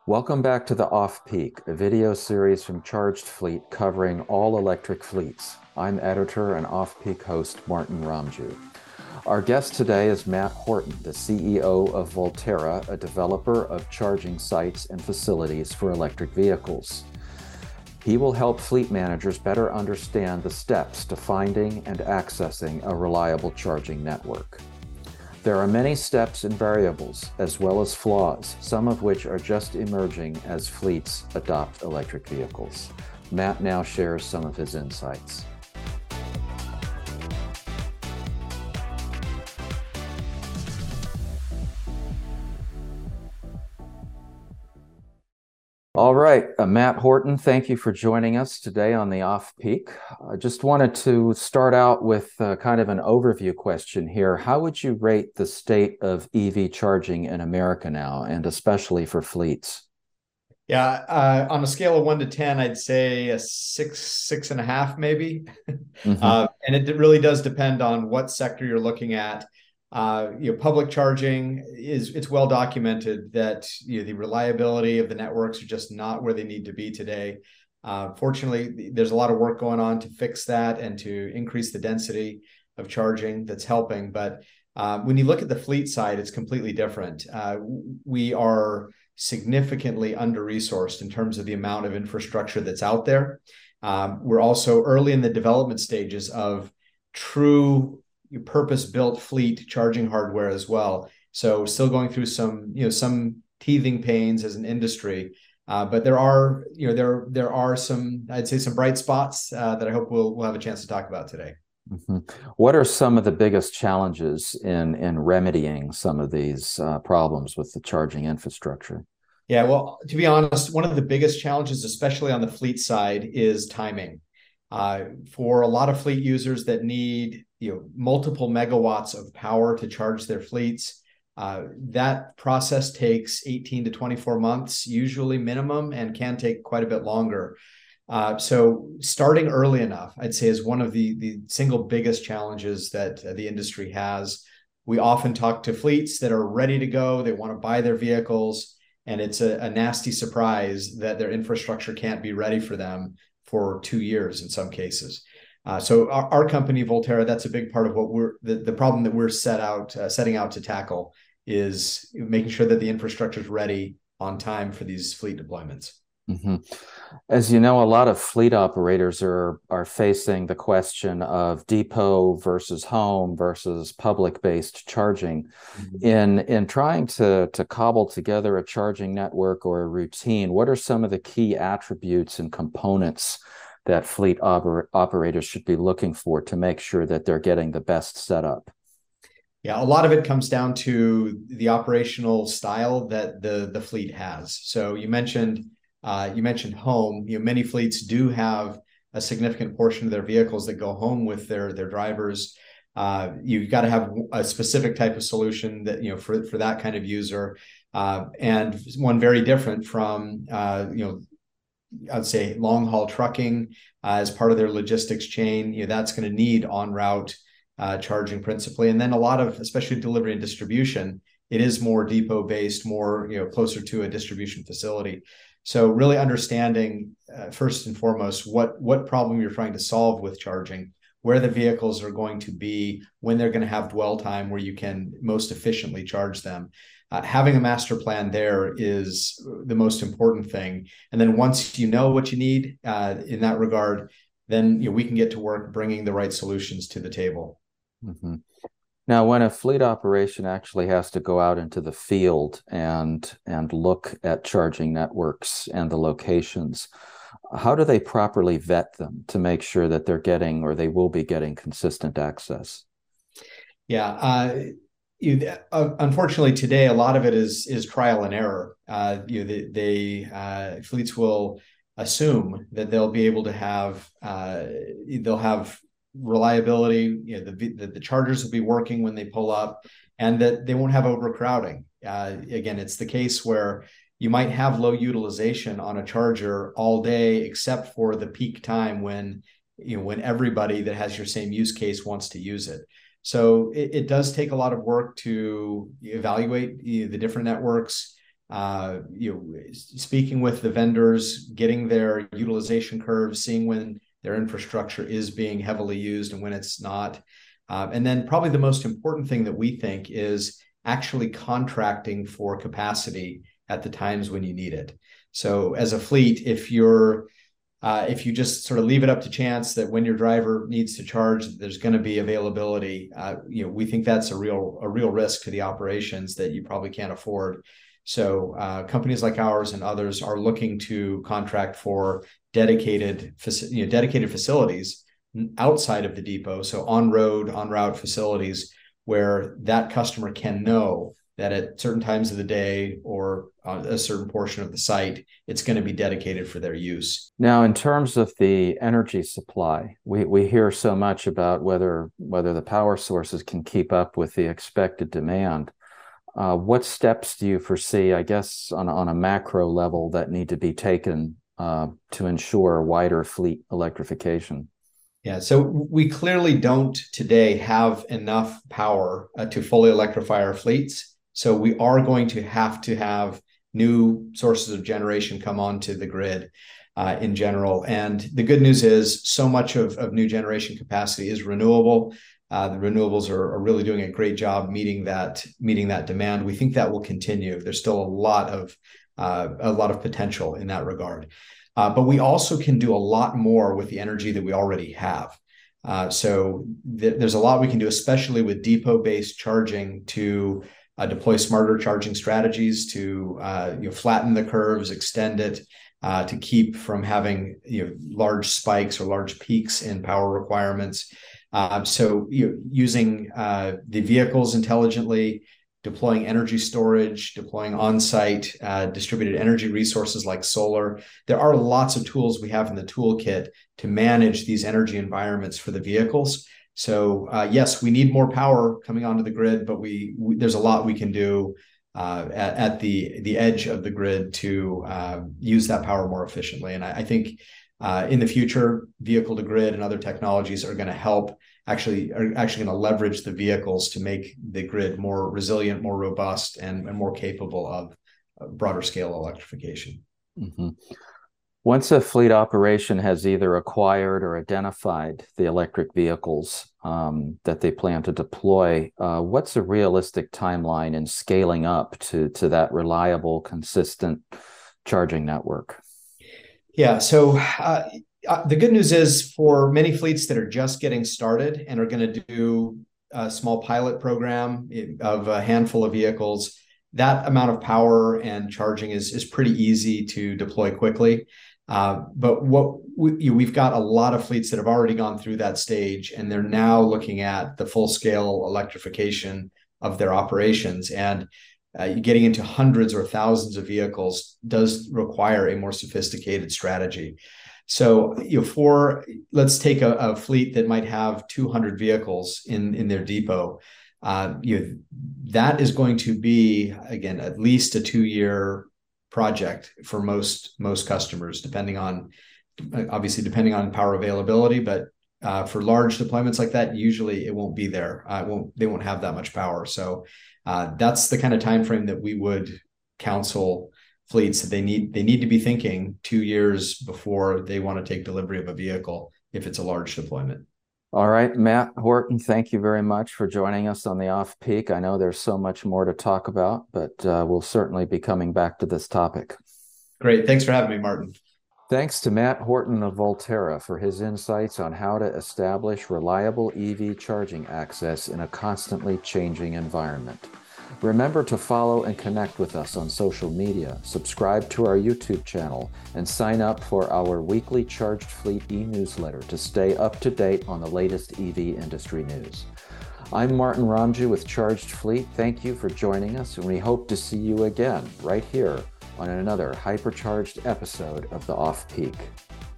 Welcome back to the Off Peak, a video series from Charged Fleet covering all electric fleets. I'm editor and Off Peak host Martin Ramju. Our guest today is Matt Horton, the CEO of Volterra, a developer of charging sites and facilities for electric vehicles. He will help fleet managers better understand the steps to finding and accessing a reliable charging network. There are many steps and variables, as well as flaws, some of which are just emerging as fleets adopt electric vehicles. Matt now shares some of his insights. All right, Matt Horton, thank you for joining us today on the Off Peak. I just wanted to start out with kind of an overview question here. How would you rate the state of EV charging in America now, and especially for fleets? Yeah, on a scale of 1 to 10, I'd say a six, 6.5, maybe. Mm-hmm. And it really does depend on what sector you're looking at. Public charging it's well documented that the reliability of the networks are just not where they need to be today. Fortunately, there's a lot of work going on to fix that and to increase the density of charging that's helping. But when you look at the fleet side, it's completely different. We are significantly under-resourced in terms of the amount of infrastructure that's out there. We're also early in the development stages of true purpose-built fleet charging hardware as well. So still going through some teething pains as an industry. But there are some, I'd say, some bright spots that I hope we'll have a chance to talk about today. Mm-hmm. What are some of the biggest challenges in remedying some of these problems with the charging infrastructure? Yeah, well, to be honest, one of the biggest challenges, especially on the fleet side, is timing. For a lot of fleet users that need multiple megawatts of power to charge their fleets, that process takes 18 to 24 months, usually minimum, and can take quite a bit longer. So starting early enough, I'd say, is one of the single biggest challenges that the industry has. We often talk to fleets that are ready to go. They want to buy their vehicles, and it's a nasty surprise that their infrastructure can't be ready for them for 2 years in some cases. So our company, Volterra, that's a big part of what the problem that we're setting out to tackle is making sure that the infrastructure is ready on time for these fleet deployments. Mm-hmm. As you know, a lot of fleet operators are facing the question of depot versus home versus public-based charging. Mhm. In trying to cobble together a charging network or a routine, what are some of the key attributes and components that fleet operators should be looking for to make sure that they're getting the best setup? Yeah, a lot of it comes down to the operational style that the fleet has. So you mentioned home. Many fleets do have a significant portion of their vehicles that go home with their drivers. You've got to have a specific type of solution that for that kind of user, and one very different from I'd say long haul trucking as part of their logistics chain. That's going to need on route charging principally, and then a lot of, especially delivery and distribution, it is more depot based, more closer to a distribution facility. So really understanding first and foremost what problem you're trying to solve with charging, where the vehicles are going to be, when they're going to have dwell time where you can most efficiently charge them. Having a master plan there is the most important thing. And then once you know what you need in that regard, then we can get to work bringing the right solutions to the table. Mm-hmm. Now, when a fleet operation actually has to go out into the field and look at charging networks and the locations, how do they properly vet them to make sure that they're getting or they will be getting consistent access? Yeah, unfortunately today a lot of it is trial and error. Fleets will assume that they'll be able to have they'll have reliability. The chargers will be working when they pull up, and that they won't have overcrowding. Again, it's the case where you might have low utilization on a charger all day, except for the peak time when everybody that has your same use case wants to use it. So it does take a lot of work to evaluate the different networks, speaking with the vendors, getting their utilization curves, seeing when their infrastructure is being heavily used and when it's not. And then probably the most important thing that we think is actually contracting for capacity at the times when you need it. So as a fleet, if you just sort of leave it up to chance that when your driver needs to charge, there's going to be availability, we think that's a real risk to the operations that you probably can't afford. So companies like ours and others are looking to contract for dedicated facilities outside of the depot, so on route facilities where that customer can know that at certain times of the day or a certain portion of the site, it's going to be dedicated for their use. Now, in terms of the energy supply, we hear so much about whether the power sources can keep up with the expected demand. What steps do you foresee, I guess, on a macro level that need to be taken to ensure wider fleet electrification? Yeah, so we clearly don't today have enough power to fully electrify our fleets. So we are going to have new sources of generation come onto the grid in general. And the good news is so much of new generation capacity is renewable. The renewables are really doing a great job meeting that demand. We think that will continue. There's still a lot of potential in that regard. But we also can do a lot more with the energy that we already have. So there's a lot we can do, especially with depot-based charging, to deploy smarter charging strategies, to flatten the curves, extend it, to keep from having large spikes or large peaks in power requirements. So using the vehicles intelligently, deploying energy storage, deploying on-site distributed energy resources like solar. There are lots of tools we have in the toolkit to manage these energy environments for the vehicles. So yes, we need more power coming onto the grid, but there's a lot we can do at the edge of the grid to use that power more efficiently. And I think in the future, vehicle to grid and other technologies are going to help are actually going to leverage the vehicles to make the grid more resilient, more robust, and more capable of broader scale electrification. Mm-hmm. Once a fleet operation has either acquired or identified the electric vehicles that they plan to deploy, what's a realistic timeline in scaling up to that reliable, consistent charging network? Yeah, so the good news is for many fleets that are just getting started and are going to do a small pilot program of a handful of vehicles, that amount of power and charging is pretty easy to deploy quickly. But we've got a lot of fleets that have already gone through that stage, and they're now looking at the full scale electrification of their operations. And getting into hundreds or thousands of vehicles does require a more sophisticated strategy. So, let's take a fleet that might have 200 vehicles in their depot. That is going to be, again, at least a 2-year project for most customers, depending on power availability. But for large deployments like that, usually it won't be there. They won't have that much power. So that's the kind of time frame that we would counsel fleets that they need to be thinking 2 years before they want to take delivery of a vehicle if it's a large deployment. All right, Matt Horton, thank you very much for joining us on the Off Peak. I know there's so much more to talk about, but we'll certainly be coming back to this topic. Great. Thanks for having me, Martin. Thanks to Matt Horton of Volterra for his insights on how to establish reliable EV charging access in a constantly changing environment. Remember to follow and connect with us on social media, subscribe to our YouTube channel, and sign up for our weekly Charged Fleet e-newsletter to stay up to date on the latest EV industry news. I'm Martin Ramju with Charged Fleet. Thank you for joining us, and we hope to see you again right here on another hypercharged episode of the Off Peak.